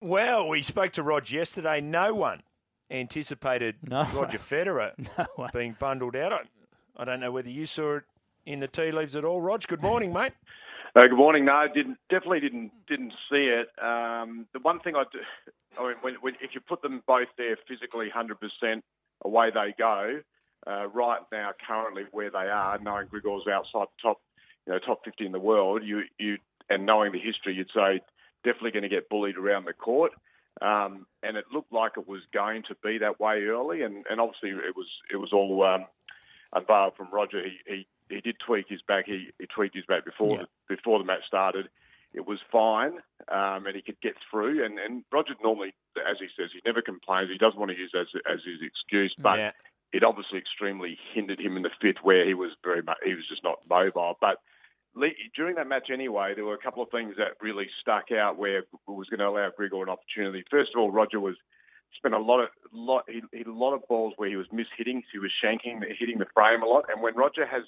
Well, we spoke to Rog yesterday. No one anticipated Roger Federer being bundled out. I don't know whether you saw it in the tea leaves at all. Rog, good morning, mate. Good morning. No, definitely didn't see it. The one thing if you put them both there physically 100%, away they go. Right now, currently where they are, knowing Grigor's outside the top 50 in the world, and knowing the history, you'd say definitely going to get bullied around the court. And it looked like it was going to be that way early, and obviously it was all unveiled from Roger. He did tweak his back. He tweaked his back before the match started. It was fine, and he could get through. And Roger normally, as he says, he never complains. He doesn't want to use as his excuse, but it obviously extremely hindered him in the fifth, where he was just not mobile. But during that match anyway, there were a couple of things that really stuck out where it was going to allow Grigor an opportunity. First of all, Roger spent a lot of balls where he was mishitting. He was hitting the frame a lot. And when Roger has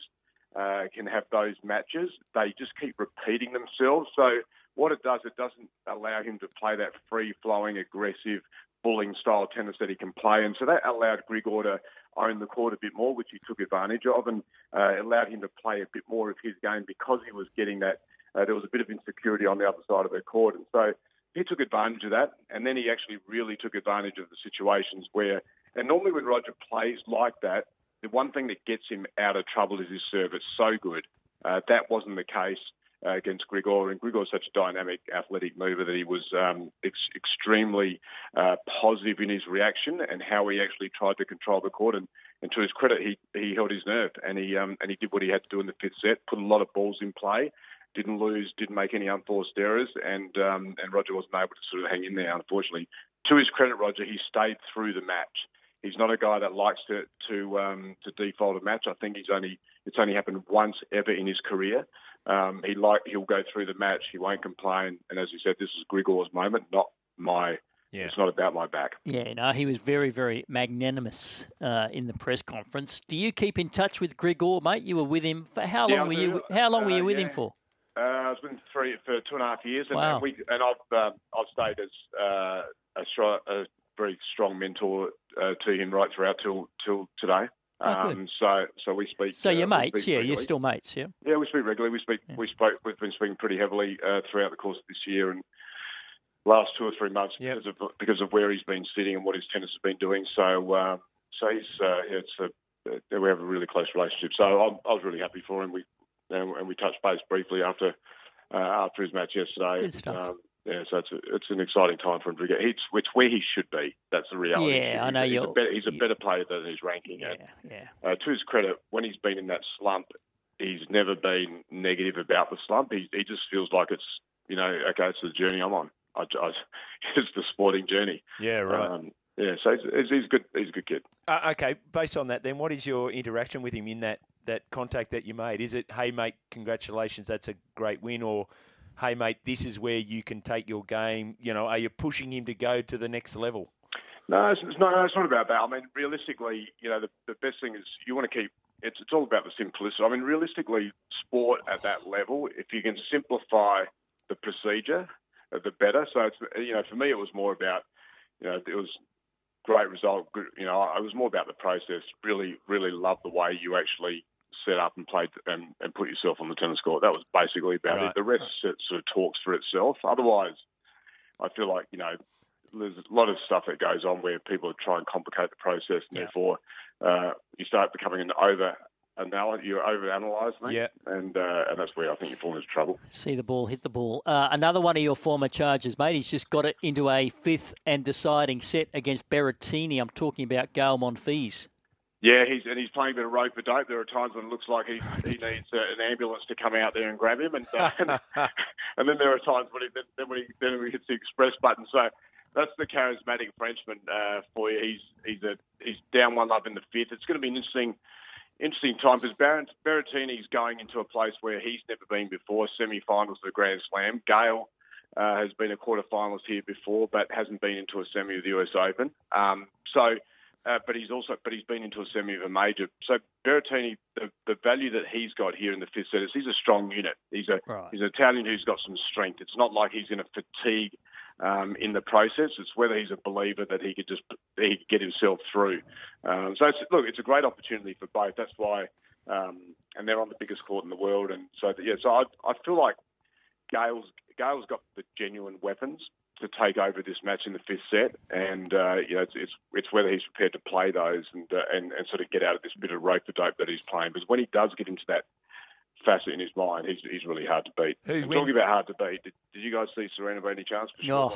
can have those matches, they just keep repeating themselves. So what it does, it doesn't allow him to play that free-flowing, aggressive, bullying style of tennis that he can play. And so that allowed Grigor to own the court a bit more, which he took advantage of, and allowed him to play a bit more of his game because he was getting that. There was a bit of insecurity on the other side of the court. And so he took advantage of that, and then he actually really took advantage of the situations where, and normally when Roger plays like that, the one thing that gets him out of trouble is his serve. It's so good. That wasn't the case against Grigor, and Grigor's such a dynamic, athletic mover that he was extremely positive in his reaction and how he actually tried to control the court. And to his credit, he held his nerve, and he did what he had to do in the fifth set, put a lot of balls in play, didn't lose, didn't make any unforced errors, and Roger wasn't able to sort of hang in there, unfortunately. To his credit, Roger, he stayed through the match. He's not a guy that likes to default a match. I think it's only happened once ever in his career. He'll go through the match. He won't complain. And as you said, this is Grigor's moment, not my. Yeah. It's not about my back. Yeah, no, he was very, very magnanimous in the press conference. Do you keep in touch with Grigor, mate? You were with him for how long? How long were you with him for? It's been for 2.5 years, and wow. I've stayed as a very strong mentor to him right throughout till today. So we speak. So you're mates, yeah? You're still mates, yeah? Yeah, we speak regularly. We've been speaking pretty heavily throughout the course of this year and last 2 or 3 months because of where he's been sitting and what his tennis has been doing. So he's we have a really close relationship. So I was really happy for him. We touched base briefly after his match yesterday. Good stuff. So it's an exciting time for him to get. It's where he should be. That's the reality. Yeah, I know he's a better player than his ranking. Yeah. To his credit, when he's been in that slump, he's never been negative about the slump. He just feels like it's okay, it's the journey I'm on. It's the sporting journey. Yeah, right. So he's good. He's a good kid. Okay, based on that, then what is your interaction with him in that contact that you made? Is it, hey mate, congratulations, that's a great win, or hey mate, this is where you can take your game? Are you pushing him to go to the next level? No, it's not about that. I mean, realistically, the best thing is you want to keep. It's all about the simplicity. I mean, realistically, sport at that level, if you can simplify the procedure, the better. So it's for me, it was more about it was great result. It was more about the process. Really, really loved the way you actually set up and played and put yourself on the tennis court. That was basically about it. The rest sort of talks for itself. Otherwise, I feel like there's a lot of stuff that goes on where people try and complicate the process, and therefore you start becoming you overanalyze things, and that's where I think you fall into trouble. See the ball, hit the ball. Another one of your former charges, mate. He's just got it into a fifth and deciding set against Berrettini. I'm talking about Gael Monfils. Yeah, he's playing a bit of rope for dope. There are times when it looks like he needs an ambulance to come out there and grab him, and then there are times when he hits the express button. So that's the charismatic Frenchman for you. He's down 1-love in the fifth. It's going to be an interesting time because Berrettini's going into a place where he's never been before, semi-finals of the Grand Slam. Gael has been a quarter-finalist here before, but hasn't been into a semi of the US Open. So but he's been into a semi of a major. So Berrettini, the value that he's got here in the fifth set is he's a strong unit. He's an Italian who's got some strength. It's not like he's going to fatigue in the process. It's whether he's a believer that he could get himself through. It's a great opportunity for both. That's why, and they're on the biggest court in the world. And so I feel like Gale's got the genuine weapons to take over this match in the fifth set, and it's whether he's prepared to play those and sort of get out of this bit of rope-a-dope that he's playing. Because when he does get into that facet in his mind, he's really hard to beat. Talking about hard to beat, did you guys see Serena by any chance? No,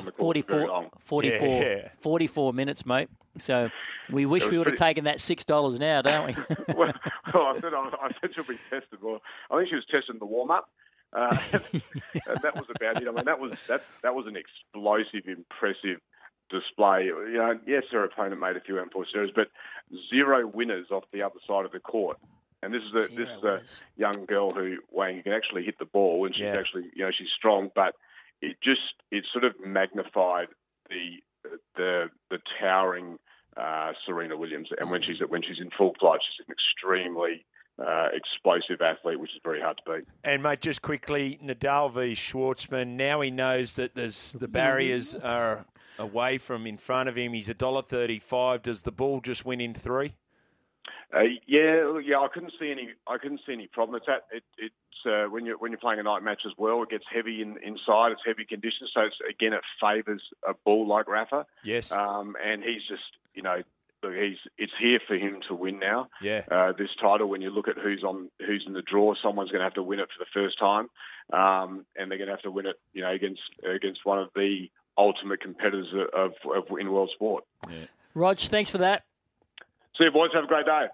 44 minutes, mate. So we wish we would have taken that $6 now, don't we? well, I said she'll be tested. Well, I think she was tested in the warm-up. And that was about it. I mean, that was an explosive, impressive display. Yes, her opponent made a few unforced errors, but 0 winners off the other side of the court. And this is a young girl who can actually hit the ball, and she's actually she's strong, but it sort of magnified the towering Serena Williams. And when she's in full flight, she's an extremely explosive athlete, which is very hard to beat. And mate, just quickly, Nadal v Schwartzman. Now he knows that the barriers are away from in front of him. He's $1.35. Does the ball just win in 3? I couldn't see any problem. It's when you're playing a night match as well. It gets heavy inside. It's heavy conditions, so it favours a ball like Rafa. Yes. And he's just it's here for him to win now. Yeah. This title, when you look at who's in the draw, someone's going to have to win it for the first time, and they're going to have to win it, against one of the ultimate competitors in world sport. Yeah. Rog, thanks for that. See you, boys. Have a great day.